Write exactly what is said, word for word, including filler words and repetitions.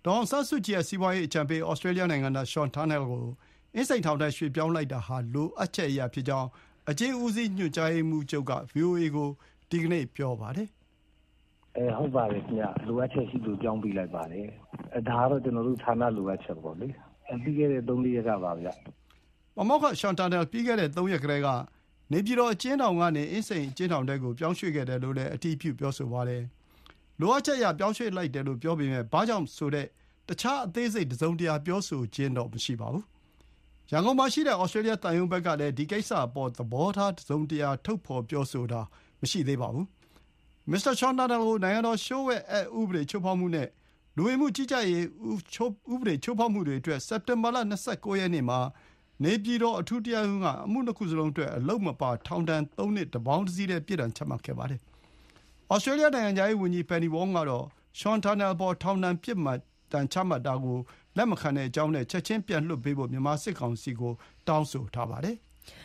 ဒေါ်အောင်ဆန်းစုကြည်ရဲ့စီးပွားရေးအကြံပေးဩစတြေးလျနိုင်ငံသားရှွန်တာနယ်ကိုအင်းစိန်ထောင်ထဲရွှေ့ပြောင်းလိုက်တာဟာလိုအပ်ချက်အရာဖြစ်ကြောင်းအကျဉ်းဦးစီးညွှန်ကြားရေးမှူးချုပ်က ဗွီအိုအေကိုဒီကနေ့ပြောပါတယ်။အဲဟုတ်ပါတယ်ခင်ဗျ။လိုအပ်ချက်ရှိလို့ပြောင်းပေးလိုက်ပါတယ်။အဲဒါကတော့ကျွန်တော်တို့ဌာနလိုအပ်ချက်ပေါ့လေ။ပြီးခဲ့တဲ့သုံးလေးရက်ကပါဗျ။မမောက္ခရှွန်တာနယ်ပြီးခဲ့တဲ့သုံးရက်ကလေးကနေပြည်တော်အကျဉ်းထောင်ကနေအင်းစိန်အကျဉ်းထောင်ထဲကိုပြောင်းရွှေ့ခဲ့တယ်လို့လည်းအတည်ပြုပြောဆိုပါတယ်။လိုအပ်ချက်အရပြောင်းရွှေ့လိုက်တယ်လို့ပြောပေမဲ့ဘာကြောင့်ဆိုတဲ့တခြားအသေးစိတ်တစုံတရာပြောဆိုခြင်းတော့မရှိပါဘူး။ရန်ကုန်မှာရှိတဲ့ဩစတြေးလျသံရုံးဘက်ကလည်းဒီကိစ္စအပေါ်သဘောထားတစုံတရာထုတ်ဖော်ပြောဆိုတာမရှိသေးပါဘူး။မစ္စတာရှွန်တာနယ်ကိုနိုင်ငံတော်လျှို့ဝှက်အက်ဥပဒေချိုးဖောက်မှုနဲ့လူဝင်မှုကြီးကြပ်ရေးဥပဒေချိုးဖောက်မှုတွေအတွက်စက်တင်ဘာလ၂၉ရက်နေ့မှာနေပြည်တော်အထူးတရားရုံးကအမှုနှစ်ခုစလုံးအတွက်အလုပ်မပါထောင်ဒဏ်သုံးနှစ်တပေါင်းတစည်းတည်းပြစ်ဒဏ်ချမှတ်ခဲ့ပါတယ်။ဩစတြေးလျနိုင်ငံခြားရေးဝန်ကြီးပန်နီဝေါင်းကတော့ရှွန်တာနယ်ပေါ်ထောင်ဒဏ်ပြစ်မှတ်တန်ချမှတ်တာကိုလက်မခံတဲ့အကြောင်းနဲ့ချက်ချင်းပြန်လွှတ်ပေးဖို့မြန်မာစစ်ကောင်စီကိုတောင်းဆိုထားပါတယ်။